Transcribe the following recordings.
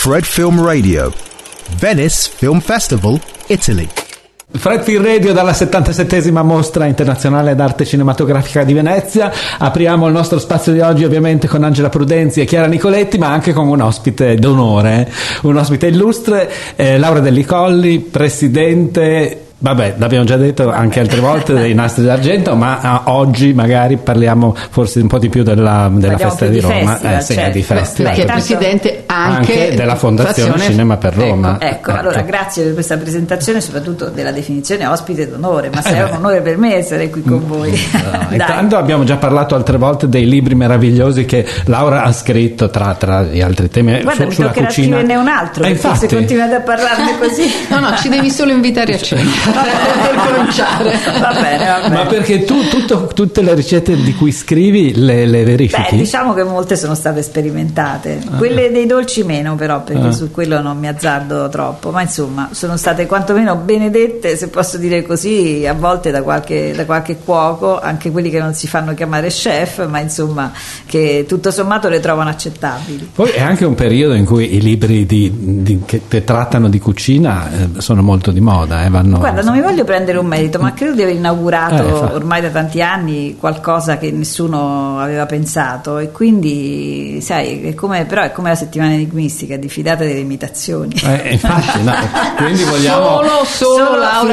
Fred Film Radio, Venice Film Festival, Italy. Fred Film Radio dalla 77esima Mostra Internazionale d'Arte Cinematografica di Venezia. Apriamo il nostro spazio di oggi ovviamente con Angela Prudenzi e Chiara Nicoletti, ma anche con un ospite d'onore, un ospite illustre, Laura Delli Colli, presidente. Vabbè, l'abbiamo già detto anche altre volte dei Nastri d'Argento, ma oggi magari parliamo forse un po' di più della festa di Roma, di festival. Perché è presidente anche della Fondazione Cinema per Roma. Ecco, allora grazie per questa presentazione, soprattutto della definizione ospite d'onore, ma è un onore per me essere qui con voi. Intanto abbiamo già parlato altre volte dei libri meravigliosi che Laura ha scritto tra gli altri temi. Guarda, mi sulla toccherà cucina. scriverne un altro, perché infatti, se continuate a parlarne così no, ci devi solo invitare a cena per cominciare. Va bene. Ma perché tu tutte le ricette di cui scrivi le verifichi? Diciamo che molte sono state sperimentate, quelle dei dolci meno, però, perché su quello non mi azzardo troppo, ma insomma sono state quantomeno benedette, se posso dire così, a volte da qualche cuoco, anche quelli che non si fanno chiamare chef, ma insomma che tutto sommato le trovano accettabili. Poi è anche un periodo in cui i libri che trattano di cucina sono molto di moda, Guarda, non mi voglio prendere un merito, ma credo di aver inaugurato ormai da tanti anni qualcosa che nessuno aveva pensato, e quindi sai, però è come la settimana enigmistica, diffidate delle imitazioni. Infatti, no, quindi vogliamo solo Laura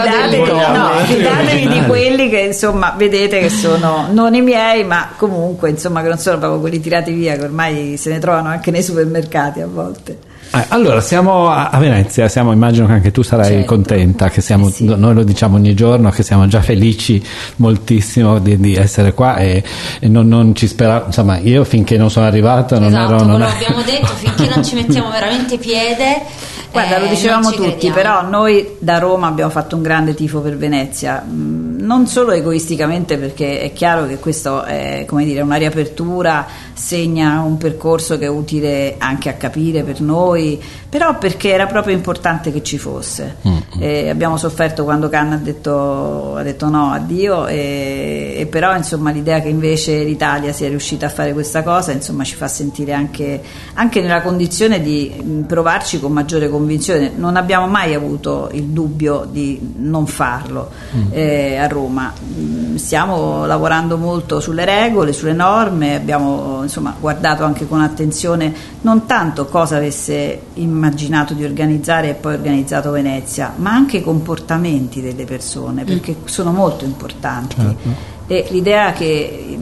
fidatevi di quelli che insomma vedete che sono non i miei, ma comunque insomma che non sono proprio quelli tirati via, che ormai se ne trovano anche nei supermercati a volte. Allora siamo a Venezia, immagino che anche tu sarai contenta, che siamo, noi lo diciamo ogni giorno, che siamo già felici moltissimo di essere qua, e non ci speravo, insomma io finché non sono arrivato non ero lo abbiamo detto, finché non ci mettiamo veramente piede. Guarda, lo dicevamo tutti, però noi da Roma abbiamo fatto un grande tifo per Venezia, non solo egoisticamente, perché è chiaro che questo è, come dire, una riapertura, segna un percorso che è utile anche a capire per noi, però perché era proprio importante che ci fosse. Abbiamo sofferto quando Cannes ha detto no, addio, e però insomma l'idea che invece l'Italia sia riuscita a fare questa cosa insomma ci fa sentire anche nella condizione di provarci con maggiore convinzione. Non abbiamo mai avuto il dubbio di non farlo a Roma. Stiamo lavorando molto sulle regole, sulle norme, abbiamo insomma guardato anche con attenzione non tanto cosa avesse immaginato di organizzare e poi organizzato Venezia, ma anche i comportamenti delle persone, perché sono molto importanti. E l'idea che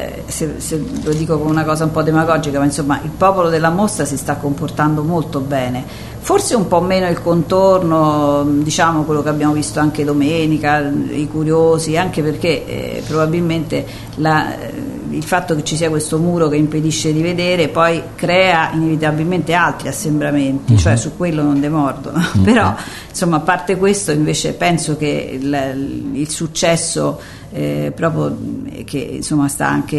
se lo dico come una cosa un po' demagogica, ma insomma il popolo della mostra si sta comportando molto bene, forse un po' meno il contorno, diciamo quello che abbiamo visto anche domenica, i curiosi, anche perché probabilmente il fatto che ci sia questo muro che impedisce di vedere poi crea inevitabilmente altri assembramenti, cioè su quello non demordono. Però insomma, a parte questo, invece penso che il successo proprio che insomma sta anche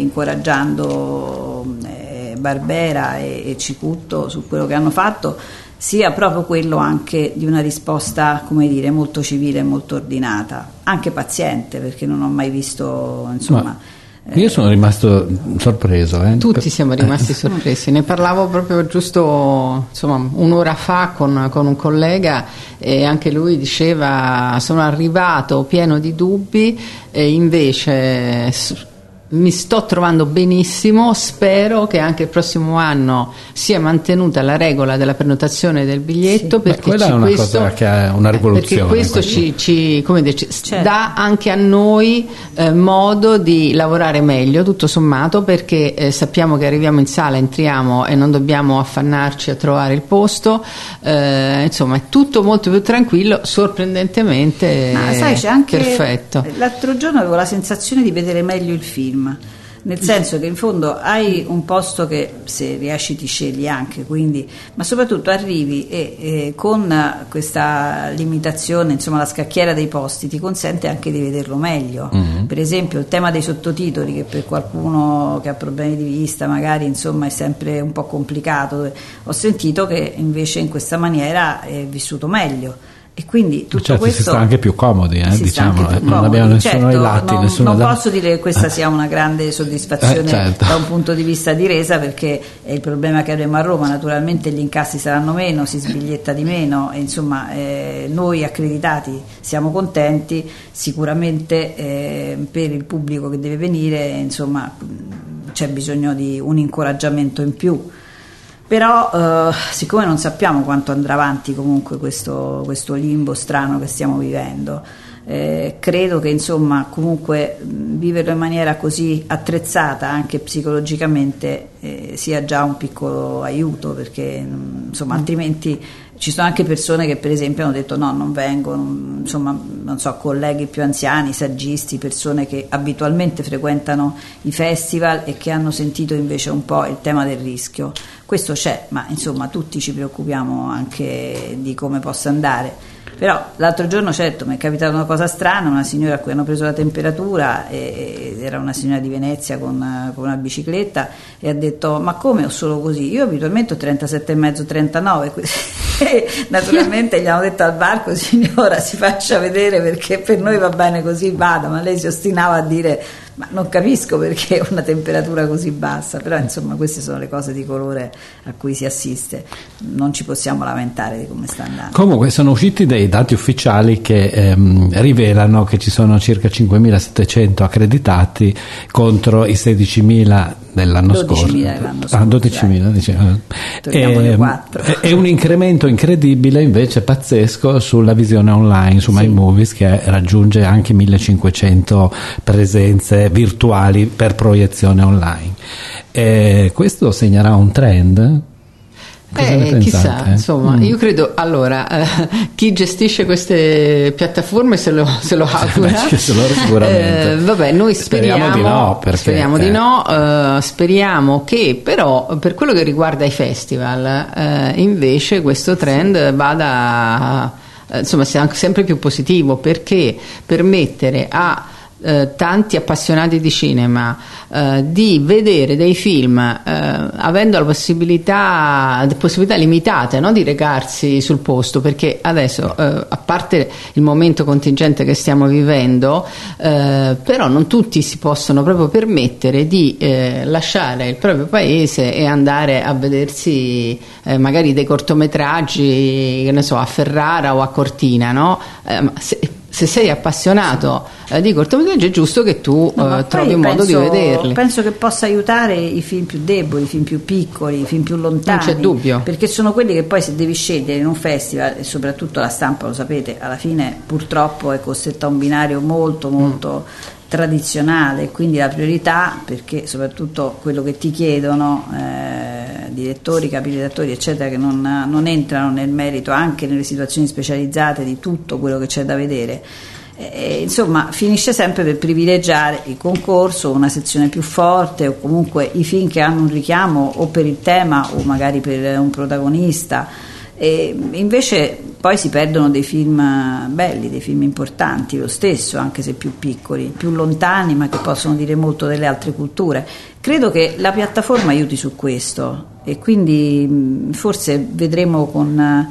incoraggiando Barbera e Cicutto su quello che hanno fatto sia proprio quello anche di una risposta, come dire, molto civile e molto ordinata, anche paziente, perché non ho mai visto insomma. Io sono rimasto sorpreso. Tutti siamo rimasti sorpresi. Ne parlavo proprio giusto un'ora fa con un collega, e anche lui diceva: sono arrivato pieno di dubbi e invece mi sto trovando benissimo. Spero che anche il prossimo anno sia mantenuta la regola della prenotazione del biglietto, perché quella è una cosa che è una rivoluzione, perché questo ci dà anche a noi modo di lavorare meglio, tutto sommato, perché sappiamo che arriviamo in sala, entriamo e non dobbiamo affannarci a trovare il posto, insomma è tutto molto più tranquillo, sorprendentemente. Ma sai, c'è anche, perfetto. L'altro giorno avevo la sensazione di vedere meglio il film, nel senso che in fondo hai un posto che se riesci ti scegli anche, quindi, ma soprattutto arrivi e con questa limitazione, insomma la scacchiera dei posti ti consente anche di vederlo meglio. Per esempio il tema dei sottotitoli, che per qualcuno che ha problemi di vista magari insomma è sempre un po' complicato, ho sentito che invece in questa maniera è vissuto meglio. E quindi tutto certo, questo si sta anche più comodi, diciamo, anche più non comodi. abbiamo nessuno Certo, ai lati, non posso dire che questa sia una grande soddisfazione certo. da un punto di vista di resa, perché è il problema che avremo a Roma, naturalmente gli incassi saranno meno, si sbiglietta di meno, e insomma noi accreditati siamo contenti, sicuramente per il pubblico che deve venire insomma c'è bisogno di un incoraggiamento in più. Però siccome non sappiamo quanto andrà avanti comunque questo limbo strano che stiamo vivendo, credo che insomma comunque viverlo in maniera così attrezzata anche psicologicamente sia già un piccolo aiuto, perché insomma altrimenti ci sono anche persone che per esempio hanno detto no, non vengo, insomma non so, colleghi più anziani, saggisti, persone che abitualmente frequentano i festival e che hanno sentito invece un po' il tema del rischio. Questo c'è, ma insomma tutti ci preoccupiamo anche di come possa andare. Però l'altro giorno, certo, mi è capitata una cosa strana, una signora a cui hanno preso la temperatura, era una signora di Venezia con una bicicletta, e ha detto ma come ho solo così? Io abitualmente ho 37,5, 39, e naturalmente gli hanno detto al varco signora si faccia vedere perché per noi va bene così, vada, ma lei si ostinava a dire ma non capisco perché una temperatura così bassa. Però insomma queste sono le cose di colore a cui si assiste, non ci possiamo lamentare di come sta andando. Comunque sono usciti dei dati ufficiali che rivelano che ci sono circa 5.700 accreditati contro i 16.000 dell'anno scorso. 12.000 diciamo. È un incremento incredibile, invece pazzesco, sulla visione online su My Movies, che raggiunge anche 1.500 presenze virtuali per proiezione online. Questo segnerà un trend? Chissà, insomma, io credo, allora, chi gestisce queste piattaforme se lo augura. Sicuramente. Vabbè, noi speriamo di no, speriamo che però per quello che riguarda i festival invece questo trend vada, insomma, sia sempre più positivo, perché permettere a tanti appassionati di cinema di vedere dei film avendo la possibilità limitate, no, di recarsi sul posto, perché adesso a parte il momento contingente che stiamo vivendo, però non tutti si possono proprio permettere di lasciare il proprio paese e andare a vedersi magari dei cortometraggi, che ne so, a Ferrara o a Cortina, no? Se sei appassionato di cortometraggi è giusto che tu trovi un modo di vederli. Penso che possa aiutare i film più deboli, i film più piccoli, i film più lontani. Non c'è dubbio. Perché sono quelli che poi, se devi scegliere in un festival, e soprattutto la stampa, lo sapete, alla fine purtroppo è costretta a un binario molto tradizionale, quindi la priorità, perché soprattutto quello che ti chiedono direttori, capiredattori eccetera, che non entrano nel merito anche nelle situazioni specializzate di tutto quello che c'è da vedere, insomma finisce sempre per privilegiare il concorso, una sezione più forte, o comunque i film che hanno un richiamo o per il tema o magari per un protagonista. E invece poi si perdono dei film belli, dei film importanti lo stesso, anche se più piccoli, più lontani, ma che possono dire molto delle altre culture. Credo che la piattaforma aiuti su questo, e quindi forse vedremo con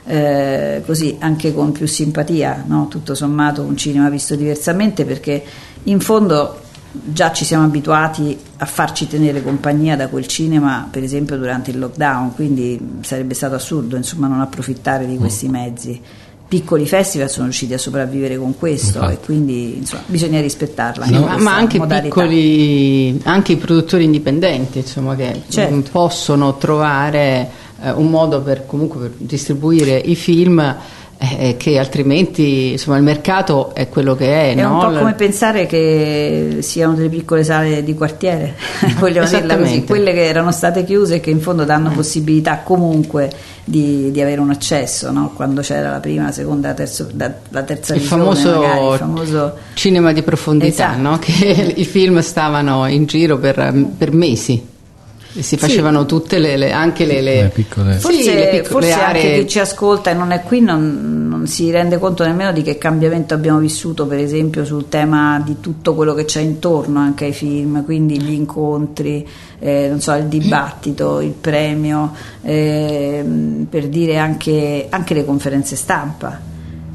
così anche con più simpatia, no? Tutto sommato un cinema visto diversamente, perché in fondo già ci siamo abituati a farci tenere compagnia da quel cinema, per esempio durante il lockdown, quindi sarebbe stato assurdo insomma non approfittare di questi mezzi. Piccoli festival sono riusciti a sopravvivere con questo, e quindi insomma bisogna rispettarla. Ma anche modalità. Piccoli, anche i produttori indipendenti, insomma, che possono trovare un modo per distribuire i film che altrimenti insomma il mercato è quello che è, no? Un po' come pensare che siano delle piccole sale di quartiere, vogliamo dirla così, quelle che erano state chiuse e che in fondo danno possibilità comunque di avere un accesso, no? Quando c'era la prima, la seconda, la terza il visione, il famoso cinema di profondità, esatto. No? Che i film stavano in giro per mesi. Si facevano tutte anche le piccole, forse aree. Anche chi ci ascolta e non è qui non si rende conto nemmeno di che cambiamento abbiamo vissuto, per esempio sul tema di tutto quello che c'è intorno anche ai film, quindi gli incontri, non so, il dibattito, il premio, per dire anche le conferenze stampa.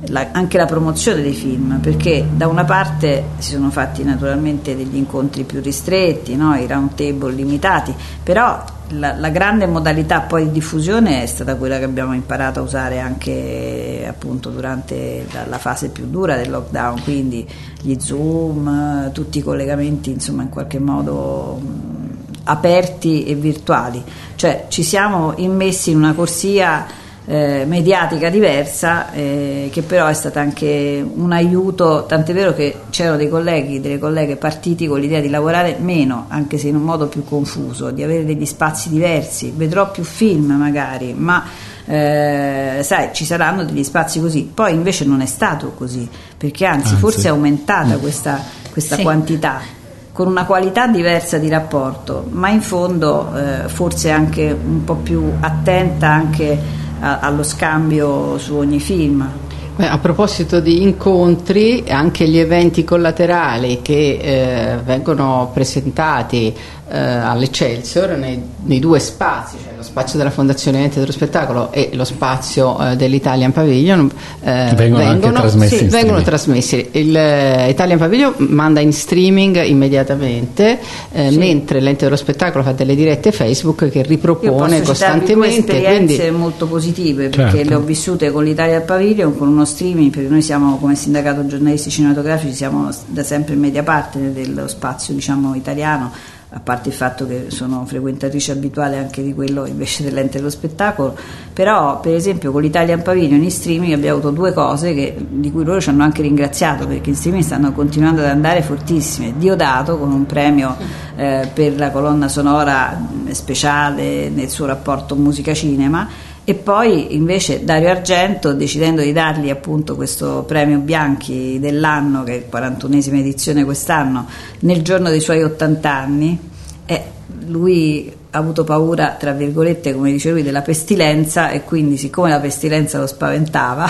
anche la promozione dei film, perché da una parte si sono fatti naturalmente degli incontri più ristretti, no? I round table limitati, però la grande modalità poi di diffusione è stata quella che abbiamo imparato a usare anche appunto durante la fase più dura del lockdown, quindi gli Zoom, tutti i collegamenti insomma in qualche modo aperti e virtuali, cioè ci siamo immessi in una corsia mediatica diversa, che però è stata anche un aiuto, tant'è vero che c'erano dei colleghi, delle colleghe partiti con l'idea di lavorare meno, anche se in un modo più confuso, di avere degli spazi diversi, vedrò più film magari, ma sai, ci saranno degli spazi così. Poi invece non è stato così, perché anzi forse è aumentata questa Sì. quantità, con una qualità diversa di rapporto, ma in fondo forse anche un po' più attenta anche allo scambio su ogni film. A proposito di incontri, anche gli eventi collaterali che vengono presentati all'Eccelsior nei due spazi, cioè lo spazio della Fondazione Ente dello Spettacolo e lo spazio dell'Italian Pavilion, vengono trasmessi. Il Italian Pavilion manda in streaming immediatamente, mentre l'Ente dello Spettacolo fa delle dirette Facebook che ripropone costantemente. Io posso esperienze molto positive, perché le ho vissute con l'Italian Pavilion, con uno streaming, perché noi siamo, come sindacato giornalisti cinematografici, siamo da sempre media partner dello spazio diciamo italiano, a parte il fatto che sono frequentatrice abituale anche di quello invece dell'Ente dello Spettacolo. Però per esempio con l'Italian Pavilion in streaming abbiamo avuto due cose di cui loro ci hanno anche ringraziato, perché in streaming stanno continuando ad andare fortissime. Diodato con un premio per la colonna sonora speciale nel suo rapporto musica-cinema, e poi invece Dario Argento, decidendo di dargli appunto questo premio Bianchi dell'anno, che è il 41esima edizione quest'anno, nel giorno dei suoi 80 anni, lui ha avuto paura, tra virgolette, come dice lui, della pestilenza, e quindi siccome la pestilenza lo spaventava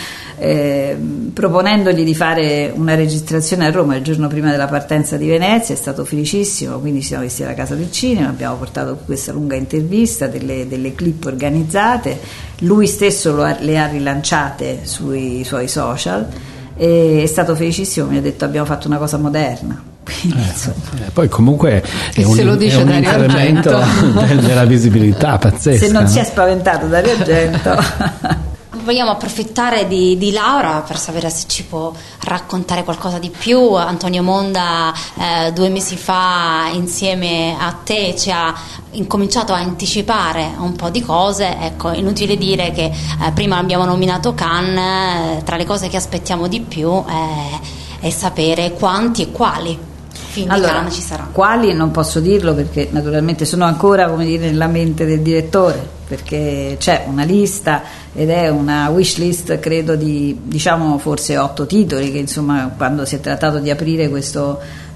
proponendogli di fare una registrazione a Roma il giorno prima della partenza di Venezia, è stato felicissimo, quindi ci siamo visti alla Casa del Cinema, abbiamo portato questa lunga intervista, delle clip organizzate, lui stesso le ha rilanciate sui suoi social, e è stato felicissimo, mi ha detto abbiamo fatto una cosa moderna. Poi comunque è un incremento della visibilità pazzesca. Se non si è spaventato Dario Argento. Vogliamo approfittare di Laura per sapere se ci può raccontare qualcosa di più. Antonio Monda 2 mesi fa insieme a te ci ha incominciato a anticipare un po' di cose. Ecco, inutile dire che prima abbiamo nominato Cannes, tra le cose che aspettiamo di più è sapere quanti e quali film di Cannes ci saranno. Quali non posso dirlo, perché naturalmente sono ancora, come dire, nella mente del direttore, perché c'è una lista ed è una wish list, credo, di diciamo forse 8 titoli, che insomma quando si è trattato di aprire questo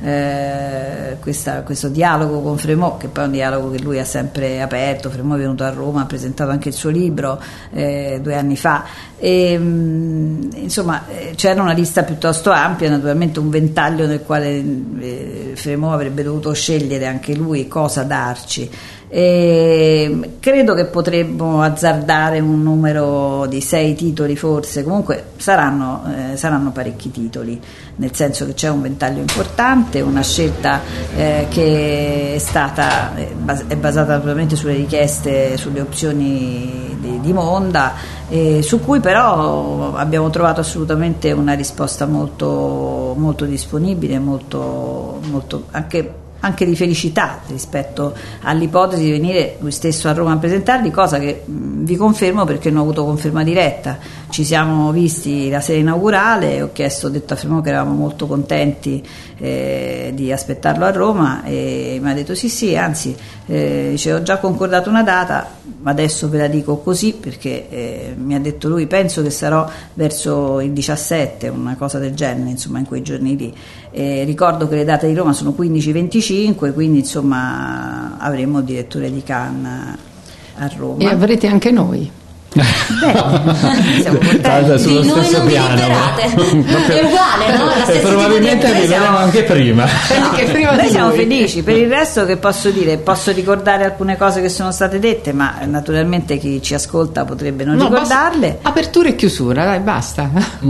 dialogo con Frémaux, che poi è un dialogo che lui ha sempre aperto. Frémaux è venuto a Roma, ha presentato anche il suo libro 2 anni fa, e insomma c'era una lista piuttosto ampia, naturalmente un ventaglio nel quale Frémaux avrebbe dovuto scegliere anche lui cosa darci. Credo che potremmo azzardare un numero di 6 titoli, forse. Comunque saranno parecchi titoli, nel senso che c'è un ventaglio importante, una scelta che è basata naturalmente sulle richieste, sulle opzioni di Monda, su cui però abbiamo trovato assolutamente una risposta molto, molto disponibile, molto, molto anche di felicità rispetto all'ipotesi di venire lui stesso a Roma a presentarli, cosa che vi confermo perché non ho avuto conferma diretta. Ci siamo visti la sera inaugurale, ho detto a Frémaux che eravamo molto contenti di aspettarlo a Roma, e mi ha detto sì, anzi dice, ho già concordato una data, ma adesso ve la dico così perché mi ha detto lui, penso che sarò verso il 17, una cosa del genere, insomma in quei giorni lì. Ricordo che le date di Roma sono 15-25, quindi insomma avremo il direttore di Cannes a Roma. E avrete anche noi. Siamo contenti. Sullo Di noi stesso non vi piano. liberate. È uguale, no? La E stessa probabilmente arriveremo anche prima. Anche prima Noi di siamo voi. felici. Per il resto che posso dire? Posso ricordare alcune cose che sono state dette, ma naturalmente chi ci ascolta potrebbe non No, ricordarle. basta. Apertura e chiusura, dai, basta. No,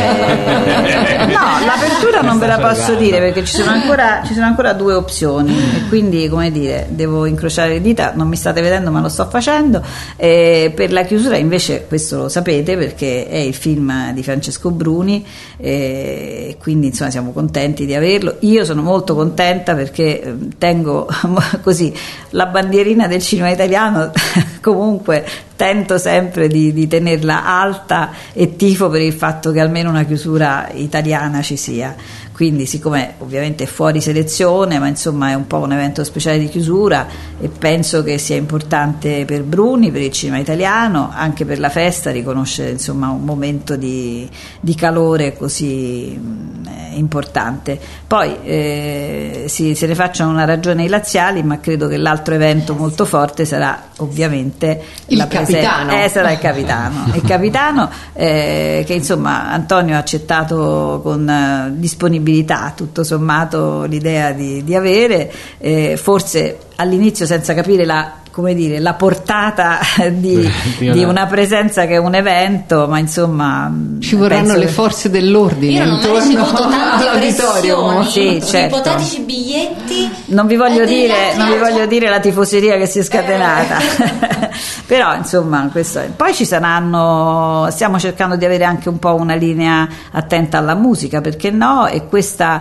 l'apertura non ve la posso dire perché ci sono ancora due opzioni e quindi, come dire, devo incrociare le dita. Non mi state vedendo ma lo sto facendo. Per la chiusura invece, questo lo sapete perché è il film di Francesco Bruni, quindi insomma siamo contenti di averlo. Io sono molto contenta perché tengo così la bandierina del cinema italiano comunque tento sempre di tenerla alta e tifo per il fatto che almeno una chiusura italiana ci sia. Quindi, siccome ovviamente è fuori selezione, ma insomma è un po' un evento speciale di chiusura e penso che sia importante per Bruni, per il cinema italiano, anche per la festa, riconoscere insomma un momento di calore così importante. Poi se ne facciano una ragione i laziali, ma credo che l'altro evento molto forte sarà ovviamente Il la capitano. sarà il capitano che insomma Antonio ha accettato con disponibilità tutto sommato l'idea di avere, forse all'inizio senza capire la portata di una presenza che è un evento, ma insomma Ci vorranno le forze dell'ordine. Io non ho mai intorno ricevuto tante all'auditorium. pressioni Sì, su certo. ipotetici biglietti. non vi voglio degli altri dire la tifoseria che si è scatenata però insomma questo è. Poi stiamo cercando di avere anche un po' una linea attenta alla musica, perché no, e questa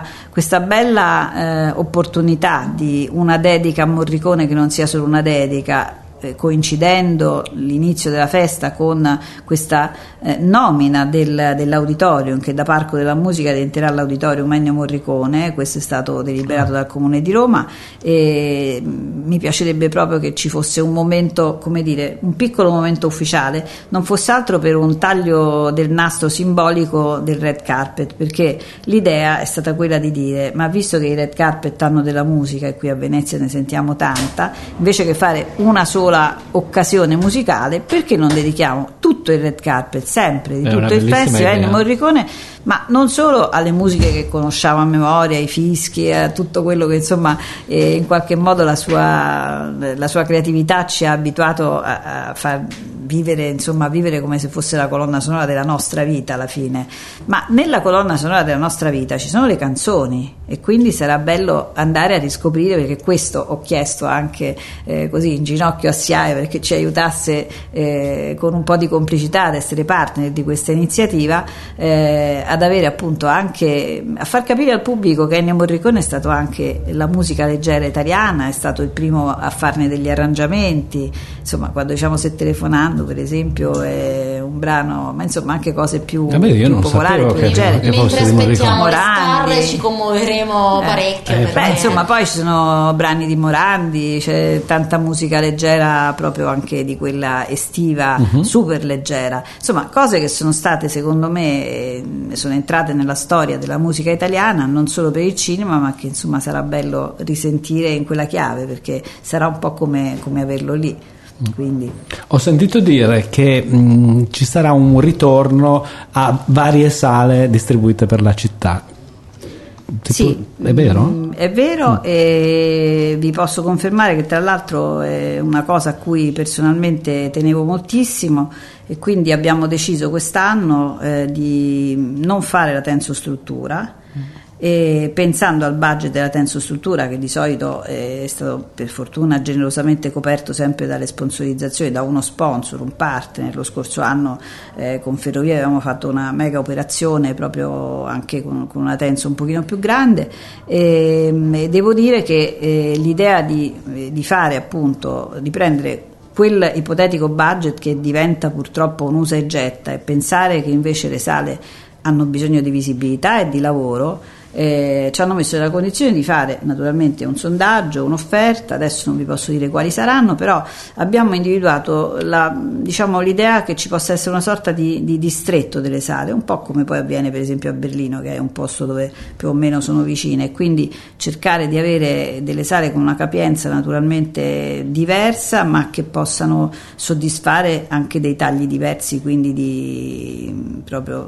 bella opportunità di una dedica a Morricone che non sia solo una dedica, coincidendo l'inizio della festa con questa nomina dell'auditorium, che da Parco della Musica diventerà l'auditorium Ennio Morricone. Questo è stato deliberato dal Comune di Roma e mi piacerebbe proprio che ci fosse un momento, come dire, un piccolo momento ufficiale, non fosse altro per un taglio del nastro simbolico del red carpet, perché l'idea è stata quella di dire: ma visto che i red carpet hanno della musica e qui a Venezia ne sentiamo tanta, invece che fare una sola occasione musicale, perché non dedichiamo tutto il red carpet sempre di tutto il festival Ennio Morricone, ma non solo alle musiche che conosciamo a memoria, ai fischi, a tutto quello che insomma in qualche modo la sua creatività ci ha abituato a far vivere come se fosse la colonna sonora della nostra vita alla fine. Ma nella colonna sonora della nostra vita ci sono le canzoni e quindi sarà bello andare a riscoprire, perché questo ho chiesto anche così in ginocchio a SIAE perché ci aiutasse con un po' di complicità ad essere partner di questa iniziativa, ad avere appunto anche a far capire al pubblico che Ennio Morricone è stato anche la musica leggera italiana, è stato il primo a farne degli arrangiamenti, insomma quando diciamo Se telefonando per esempio è un brano, ma insomma anche cose più popolari, più leggere. Mentre aspettiamo le Morandi. star ci commuoveremo parecchio perché... insomma poi ci sono brani di Morandi, c'è tanta musica leggera proprio anche di quella estiva, super leggera, insomma cose che sono state secondo me sono entrate nella storia della musica italiana, non solo per il cinema, ma che insomma sarà bello risentire in quella chiave, perché sarà un po' come averlo lì. Quindi ho sentito dire che ci sarà un ritorno a varie sale distribuite per la città. Sì, è vero? È vero, e vi posso confermare che tra l'altro è una cosa a cui personalmente tenevo moltissimo, e quindi abbiamo deciso quest'anno di non fare la tensostruttura, e pensando al budget della tensostruttura, che di solito è stato per fortuna generosamente coperto sempre dalle sponsorizzazioni, da uno sponsor, un partner. Lo scorso anno con Ferrovie avevamo fatto una mega operazione proprio anche con una tenso un pochino più grande, e devo dire che l'idea di fare appunto, di prendere quel ipotetico budget che diventa purtroppo un usa e getta, e pensare che invece le sale hanno bisogno di visibilità e di lavoro, ci hanno messo nella condizione di fare naturalmente un sondaggio, un'offerta, adesso non vi posso dire quali saranno, però abbiamo individuato l'idea che ci possa essere una sorta di distretto delle sale, un po' come poi avviene per esempio a Berlino, che è un posto dove più o meno sono vicine, e quindi cercare di avere delle sale con una capienza naturalmente diversa, ma che possano soddisfare anche dei tagli diversi, quindi di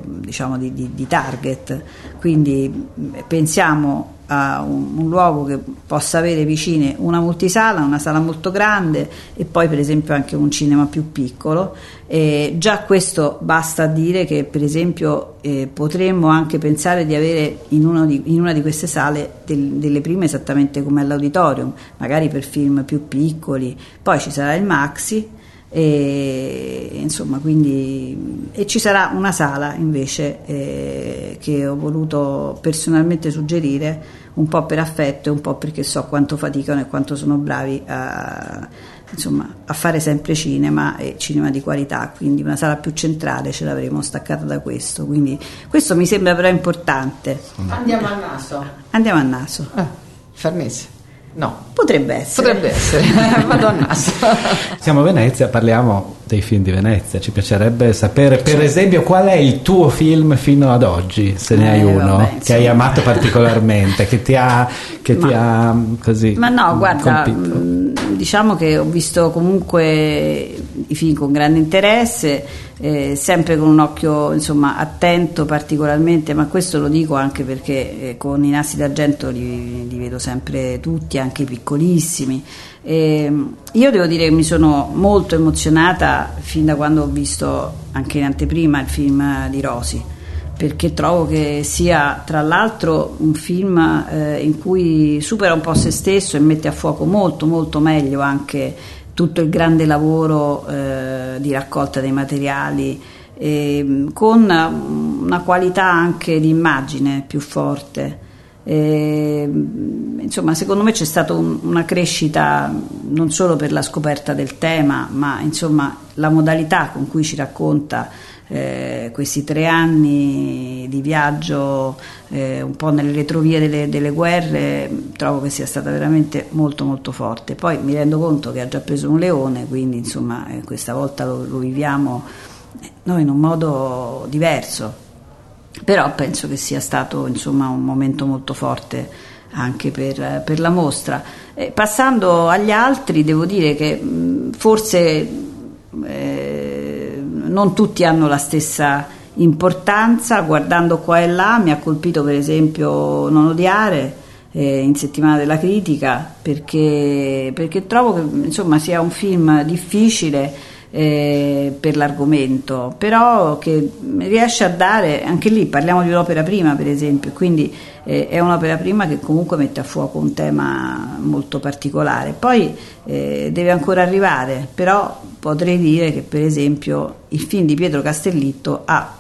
target. Quindi pensiamo a un luogo che possa avere vicine una multisala, una sala molto grande e poi per esempio anche un cinema più piccolo. Già questo basta a dire che per esempio potremmo anche pensare di avere in una di queste sale delle prime esattamente come all'auditorium, magari per film più piccoli. Poi ci sarà il Maxi e ci sarà una sala invece che ho voluto personalmente suggerire, un po' per affetto e un po' perché so quanto faticano e quanto sono bravi a fare sempre cinema e cinema di qualità, quindi una sala più centrale ce l'avremo staccata da questo, quindi questo mi sembra però importante. Andiamo al naso. Farnese. No. Potrebbe essere. Vado a naso. Siamo a Venezia, parliamo dei film di Venezia. Ci piacerebbe sapere, per esempio, qual è il tuo film fino ad oggi, se ne hai uno, che hai amato particolarmente, che ti ha così. Ma no, guarda, diciamo che ho visto comunque i film con grande interesse. Sempre con un occhio attento particolarmente, ma questo lo dico anche perché con I Nastri d'Argento li vedo sempre tutti, anche i piccolissimi. Io devo dire che mi sono molto emozionata fin da quando ho visto anche in anteprima il film di Rosi, perché trovo che sia tra l'altro un film in cui supera un po' se stesso e mette a fuoco molto molto meglio anche tutto il grande lavoro di raccolta dei materiali, con una qualità anche di immagine più forte. Secondo me c'è stata una crescita non solo per la scoperta del tema, ma la modalità con cui ci racconta questi 3 anni di viaggio un po' nelle retrovie delle guerre. Trovo che sia stata veramente molto molto forte. Poi mi rendo conto che ha già preso un leone, quindi questa volta lo viviamo noi in un modo diverso, però penso che sia stato un momento molto forte anche per la mostra. Passando agli altri, devo dire che forse non tutti hanno la stessa importanza. Guardando qua e là mi ha colpito per esempio Non odiare in Settimana della Critica, perché trovo che sia un film difficile per l'argomento, però che riesce a dare, anche lì parliamo di un'opera prima per esempio, quindi è un'opera prima che comunque mette a fuoco un tema molto particolare. Poi deve ancora arrivare, però potrei dire che per esempio il film di Pietro Castellitto ha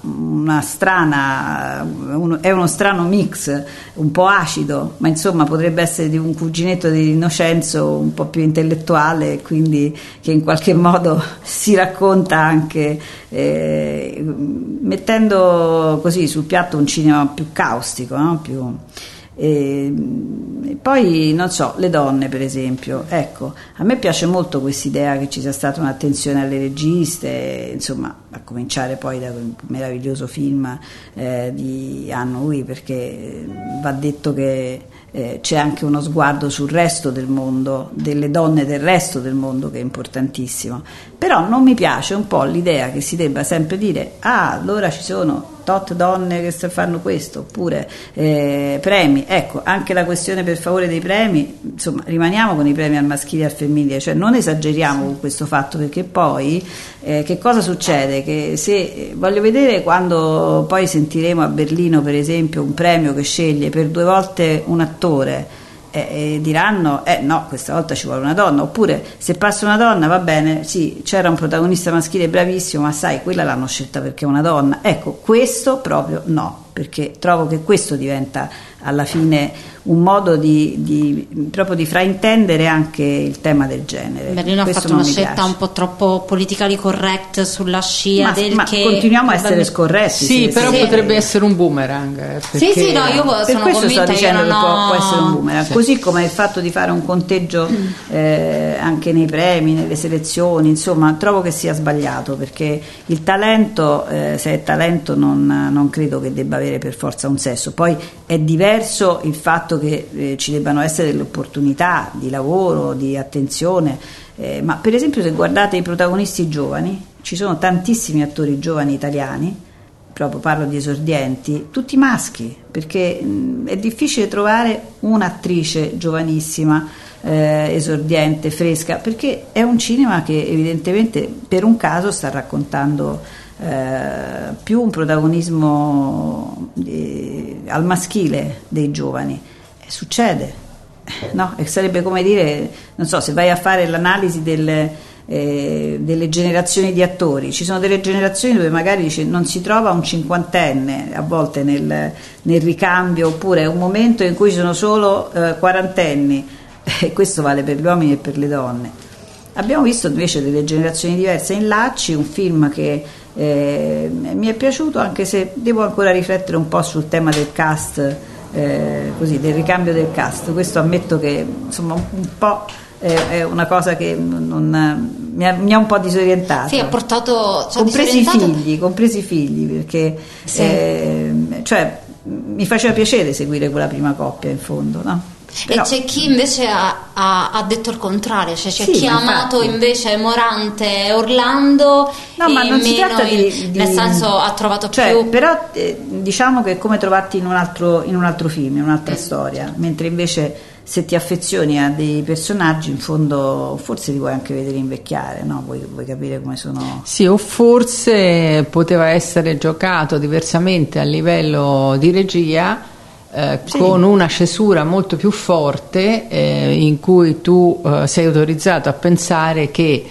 è uno strano mix, un po' acido, ma potrebbe essere di un cuginetto di Innocenzo un po' più intellettuale, quindi che in qualche modo si racconta anche mettendo così sul piatto un cinema più caustico, no? E poi non so, Le donne per esempio, ecco, a me piace molto quest'idea che ci sia stata un'attenzione alle registe, a cominciare poi da quel meraviglioso film di Anne Hui, perché va detto che c'è anche uno sguardo sul resto del mondo, delle donne del resto del mondo, che è importantissimo. Però non mi piace un po' l'idea che si debba sempre dire allora ci sono tot donne che fanno questo, oppure premi. Ecco, anche la questione per favore dei premi, rimaniamo con i premi al maschile e al femminile, cioè non esageriamo con questo fatto, perché poi che cosa succede? Che se voglio vedere quando poi sentiremo a Berlino per esempio un premio che sceglie per 2 volte un attore, diranno no, questa volta ci vuole una donna, oppure se passa una donna va bene, sì, c'era un protagonista maschile bravissimo, ma sai, quella l'hanno scelta perché è una donna. Ecco, questo proprio no, perché trovo che questo diventa alla fine un modo proprio di fraintendere anche il tema del genere. Berlino ha fatto una scelta un po' troppo politically correct sulla scia ma che continuiamo a essere scorretti. Sì, però potrebbe essere un boomerang. Sì, no, io per sono questo convinta sto dicendo che può essere un boomerang, così come il fatto di fare un conteggio anche nei premi, nelle selezioni, insomma trovo che sia sbagliato, perché il talento, se è talento, non credo che debba avere per forza un sesso. Poi è diverso il fatto che ci debbano essere delle opportunità di lavoro, di attenzione, ma per esempio se guardate i protagonisti giovani, ci sono tantissimi attori giovani italiani, proprio parlo di esordienti, tutti maschi, perché è difficile trovare un'attrice giovanissima, esordiente, fresca, perché è un cinema che evidentemente per un caso sta raccontando più un protagonismo al maschile dei giovani. Succede, no? E sarebbe come dire, non so, se vai a fare l'analisi delle generazioni di attori, ci sono delle generazioni dove magari non si trova un cinquantenne a volte nel ricambio, oppure un momento in cui ci sono solo quarantenni, e questo vale per gli uomini e per le donne. Abbiamo visto invece delle generazioni diverse in Lacci, un film che mi è piaciuto, anche se devo ancora riflettere un po' sul tema del cast, così, del ricambio del cast. Questo ammetto che insomma un po' è una cosa che mi ha un po' disorientata. Sì, ha portato, compresi i figli, perché sì. Cioè mi faceva piacere seguire quella prima coppia in fondo, no? Però, e c'è chi invece ha detto il contrario, cioè c'è chi ha amato invece Morante e Orlando, no, ma non si tratta nel senso ha trovato più, però diciamo che è come trovarti in un altro film, in un'altra storia, mentre invece se ti affezioni a dei personaggi, in fondo forse li vuoi anche vedere invecchiare, no? Vuoi capire come sono. Sì, o forse poteva essere giocato diversamente a livello di regia, Sì. con una cesura molto più forte, in cui tu sei autorizzato a pensare che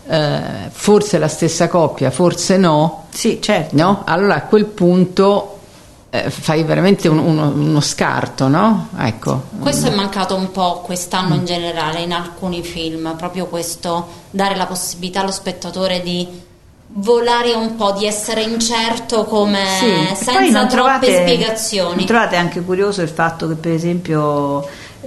forse la stessa coppia, forse no. Sì, certo. No? Allora a quel punto fai veramente uno scarto, no? Ecco. questo è mancato un po' quest'anno in generale in alcuni film, proprio questo, dare la possibilità allo spettatore di volare un po', di essere incerto, come Sì. Poi senza non troppe spiegazioni. Non trovate anche curioso il fatto che per esempio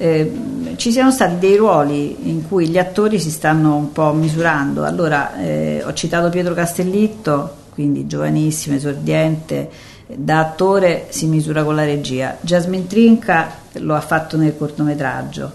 ci siano stati dei ruoli in cui gli attori si stanno un po' misurando? Allora ho citato Pietro Castellitto, quindi giovanissimo, esordiente, da attore si misura con la regia. Jasmine Trinca lo ha fatto nel cortometraggio,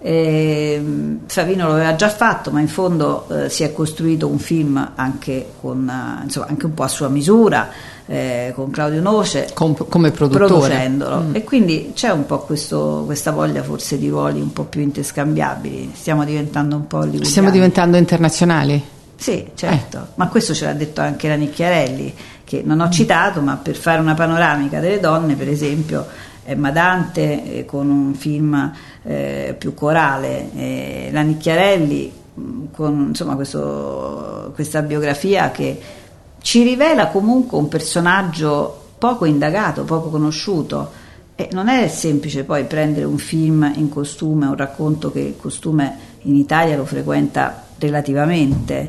Savino lo aveva già fatto, ma in fondo si è costruito un film anche con insomma anche un po' a sua misura, con Claudio Noce come produttore, producendolo. E quindi c'è un po' questa voglia forse di ruoli un po' più interscambiabili. Stiamo diventando un po' hollywoodiani. stiamo diventando internazionali. Sì, certo, ma questo ce l'ha detto anche la Nicchiarelli, che non ho citato, ma per fare una panoramica delle donne, per esempio, Emma Dante con un film più corale, la Nicchiarelli con insomma questa biografia che ci rivela comunque un personaggio poco indagato, poco conosciuto, e non è semplice poi prendere un film in costume, un racconto che il costume in Italia lo frequenta relativamente,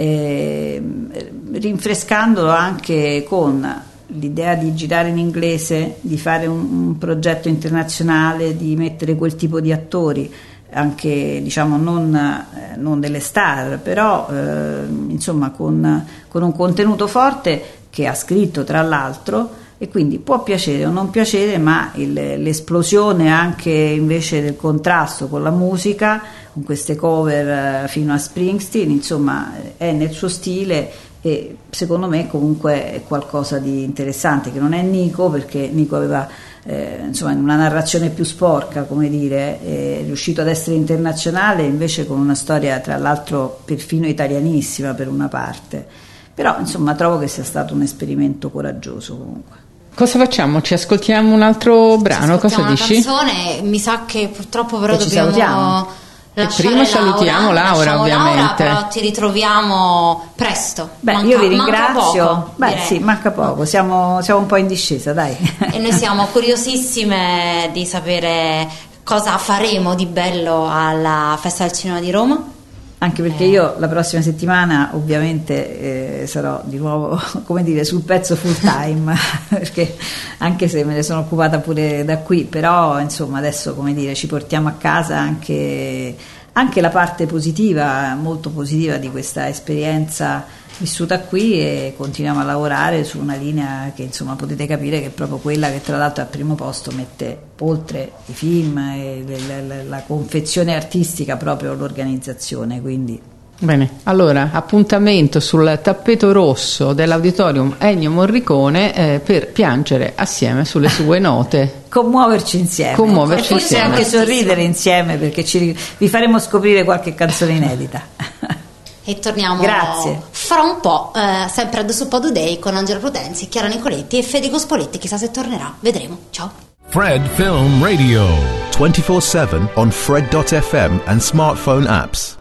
rinfrescandolo anche con l'idea di girare in inglese, di fare un progetto internazionale, di mettere quel tipo di attori, anche diciamo non delle star, però insomma con un contenuto forte, che ha scritto tra l'altro, e quindi può piacere o non piacere, ma l'esplosione anche invece del contrasto con la musica, con queste cover fino a Springsteen, insomma è nel suo stile, e secondo me comunque è qualcosa di interessante, che non è Nico, perché Nico aveva insomma una narrazione più sporca, come dire, è riuscito ad essere internazionale invece con una storia tra l'altro perfino italianissima per una parte, però insomma trovo che sia stato un esperimento coraggioso comunque. Cosa facciamo? Ci ascoltiamo un altro brano? Cosa dici? Una canzone, mi sa che purtroppo però E ci salutiamo. prima salutiamo Laura, ovviamente. Laura, però ti ritroviamo presto. Io vi ringrazio. Manca poco. Siamo un po' in discesa, dai. E noi siamo curiosissime di sapere cosa faremo di bello alla Festa del Cinema di Roma. Anche perché io la prossima settimana ovviamente sarò di nuovo, come dire, sul pezzo full time, perché anche se me ne sono occupata pure da qui, però insomma adesso, come dire, ci portiamo a casa anche la parte positiva, molto positiva di questa esperienza vissuta qui, e continuiamo a lavorare su una linea che insomma potete capire che è proprio quella che tra l'altro al primo posto mette, oltre i film e la confezione artistica, proprio l'organizzazione. Quindi bene, allora appuntamento sul tappeto rosso dell'Auditorium Ennio Morricone per piangere assieme sulle sue note. Commuoverci insieme e forse anche sorridere insieme, perché vi faremo scoprire qualche canzone inedita. E torniamo Grazie. fra un po', sempre a The Suppo Day con Angela Prudenzi, Chiara Nicoletti e Federico Spoletti. Chissà se tornerà, vedremo. Ciao. Fred Film Radio 24/7 on Fred.fm and smartphone apps.